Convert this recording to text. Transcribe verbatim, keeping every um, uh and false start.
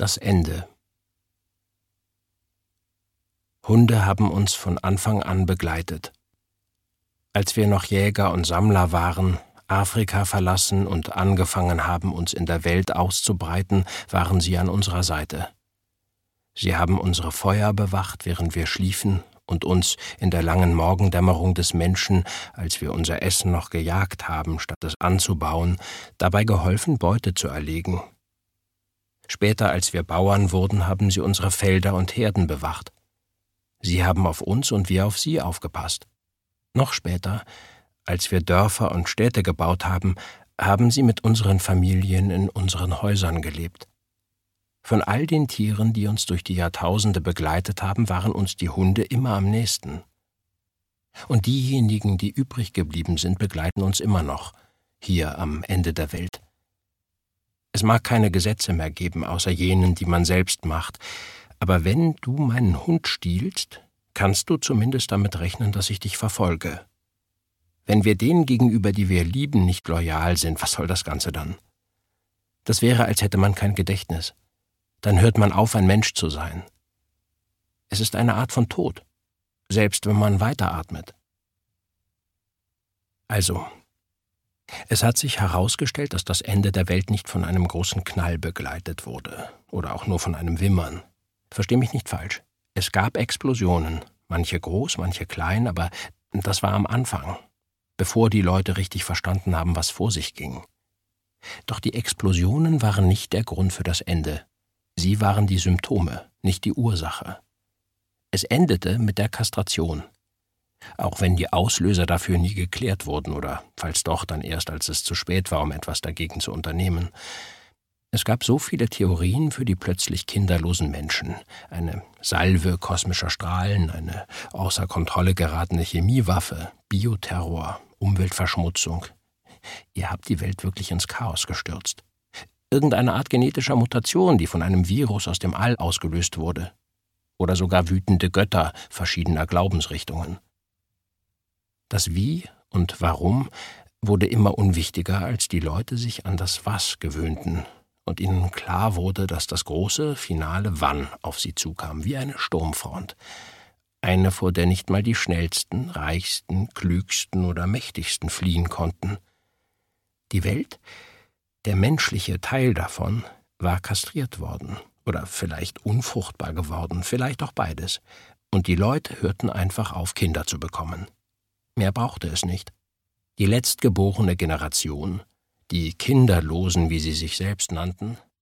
Das Ende. Hunde haben uns von Anfang an begleitet. Als wir noch Jäger und Sammler waren, Afrika verlassen und angefangen haben, uns in der Welt auszubreiten, waren sie an unserer Seite. Sie haben unsere Feuer bewacht, während wir schliefen, und uns in der langen Morgendämmerung des Menschen, als wir unser Essen noch gejagt haben, statt es anzubauen, dabei geholfen, Beute zu erlegen. Später, als wir Bauern wurden, haben sie unsere Felder und Herden bewacht. Sie haben auf uns und wir auf sie aufgepasst. Noch später, als wir Dörfer und Städte gebaut haben, haben sie mit unseren Familien in unseren Häusern gelebt. Von all den Tieren, die uns durch die Jahrtausende begleitet haben, waren uns die Hunde immer am nächsten. Und diejenigen, die übrig geblieben sind, begleiten uns immer noch, hier am Ende der Welt. Es mag keine Gesetze mehr geben, außer jenen, die man selbst macht, aber wenn du meinen Hund stiehlst, kannst du zumindest damit rechnen, dass ich dich verfolge. Wenn wir denen gegenüber, die wir lieben, nicht loyal sind, was soll das Ganze dann? Das wäre, als hätte man kein Gedächtnis. Dann hört man auf, ein Mensch zu sein. Es ist eine Art von Tod, selbst wenn man weiteratmet. Also, es hat sich herausgestellt, dass das Ende der Welt nicht von einem großen Knall begleitet wurde oder auch nur von einem Wimmern. Versteh mich nicht falsch. Es gab Explosionen, manche groß, manche klein, aber das war am Anfang, bevor die Leute richtig verstanden haben, was vor sich ging. Doch die Explosionen waren nicht der Grund für das Ende. Sie waren die Symptome, nicht die Ursache. Es endete mit der Kastration. Auch wenn die Auslöser dafür nie geklärt wurden oder, falls doch, dann erst, als es zu spät war, um etwas dagegen zu unternehmen. Es gab so viele Theorien für die plötzlich kinderlosen Menschen. Eine Salve kosmischer Strahlen, eine außer Kontrolle geratene Chemiewaffe, Bioterror, Umweltverschmutzung. Ihr habt die Welt wirklich ins Chaos gestürzt. Irgendeine Art genetischer Mutation, die von einem Virus aus dem All ausgelöst wurde. Oder sogar wütende Götter verschiedener Glaubensrichtungen. Das Wie und Warum wurde immer unwichtiger, als die Leute sich an das Was gewöhnten und ihnen klar wurde, dass das große, finale Wann auf sie zukam, wie eine Sturmfront. Eine, vor der nicht mal die schnellsten, reichsten, klügsten oder mächtigsten fliehen konnten. Die Welt, der menschliche Teil davon, war kastriert worden oder vielleicht unfruchtbar geworden, vielleicht auch beides. Und die Leute hörten einfach auf, Kinder zu bekommen. Mehr brauchte es nicht. Die letztgeborene Generation, die Kinderlosen, wie sie sich selbst nannten,